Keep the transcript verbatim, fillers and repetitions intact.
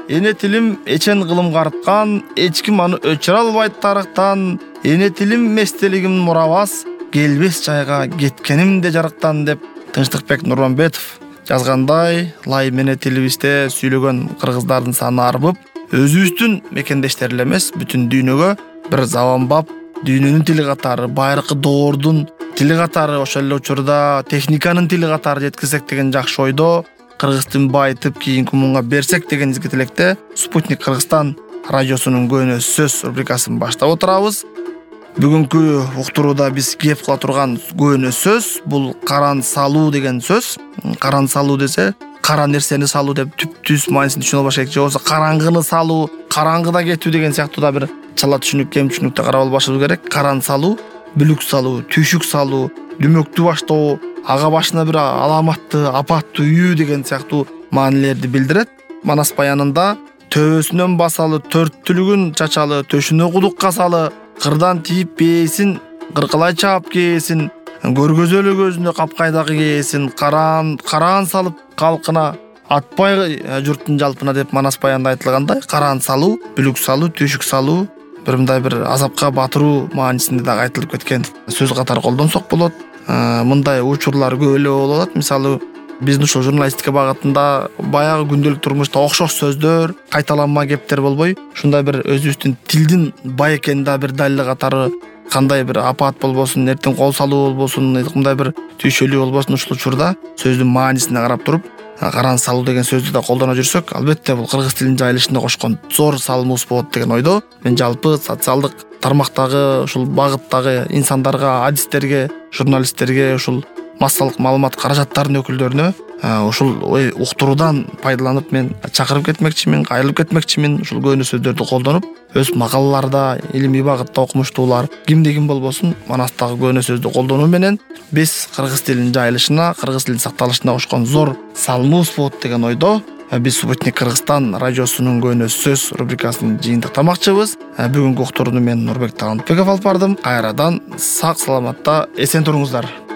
эне тилим эчен кылым карткан, эч ким аны өчүрө албайт тарыктан, эне тилим местелигим мурабас, келбес жайга кеткенимде жарыктан деп Тынчтыкбек Нурманбетов жазгандай, лай мене тилибизде сүйлөгөн кыргыздардын саны арбып, өзүбүздүн мекендештер эле эмес, бүтүн дүйнөгө бир заманбап дүйнөнүн тили катары, байыркы доордун тили катары, ошол эле учурда техниканын тили катары жеткизсек деген жакшы ойдо, кыргыз тилин байытып кийинки муунга берсек деген изги тилекте Спутник Кыргызстан радиосунун көөнө сөз рубрикасын баштап отурабыз. Бүгүнкү уктурууда биз кеп кыла турган көөнө сөз бул каран салуу деген сөз. Каран салуу десе, кара нерсени салуу деп түп-түз маанисин түшүнө албаш керек, же болбосо караңгыны салуу, караңгыда кетүү деген сыяктуу да бир чала түшүнүк, кем түшүнүктө карап албашыбыз керек. Каран салуу, бүлүк салуу, түйшүк салуу, дүмөктү баштоо, ага башына бир аламатты, апаттуу үйүү деген сыяктуу маанилерди билдирет. Манас баянында төбөсүнөн басалы, төрт түлүгүн чачалы, төшүнө кудук касалы, кырдан тийип бээсин, кыркылай чаап кээсин, көргөзөлү көзүнө капкайдагы кээсин, караан, караан салып калкына атпай журттун жалпына деп Манас баянда айтылгандай, караан салуу, бүлүк салуу, түйшүк салуу бир мындай бир азапка батыруу маанисинде дагы айтылып кеткен сөз катары колдонсок болот. Мындай учурлар көп эле болуп атат. Мисалы, биздин ушул журналистика багытында баягы күндөлүк турмушта окшош сөздөр, кайталанма кептер болбой, ушундай бир өзүбүздүн тилдин бай экени да бир далили катары, кандай бир апат болбосун, эртең кол салуу болбосун, мындай бир түйшөлүү болбосун, ушул учурда сөздүн маанисине карап туруп, каран салуу деген сөздү да колдоно жүрсөк, албетте бул кыргыз тилинин жайылышына кошкон зор салымыбыз болот деген ойдо. Мен жалпы социалдык тармактагы, ушул багыттагы инсандарга, адистерге, журналисттерге, ушул массалык маалымат каражаттарынын өкүлдөрүнө ушул уктуруудан пайдаланып мен чакырып кетмекчимин, кайрылып кетмекчимин. Ушул көөнө сөздөрдү колдонуп, өз макалаларда, илимий багытта окумуштуулар кимде ким болбосун, Манастагы көөнө сөздү колдонуу менен биз кыргыз тилинин жайылышына, кыргыз тилинин сакталышына кошкон зор салымыбыз болот деген ойдо биз Спутник Кыргызстан радиосунун көөнө сөз рубрикасын жыйынтыктамакчыбыз. Бүгүнкү уктурууну мен Нурбек Талантбеков алып бардым. Кайрадан сак саламатта эсен туруңуздар.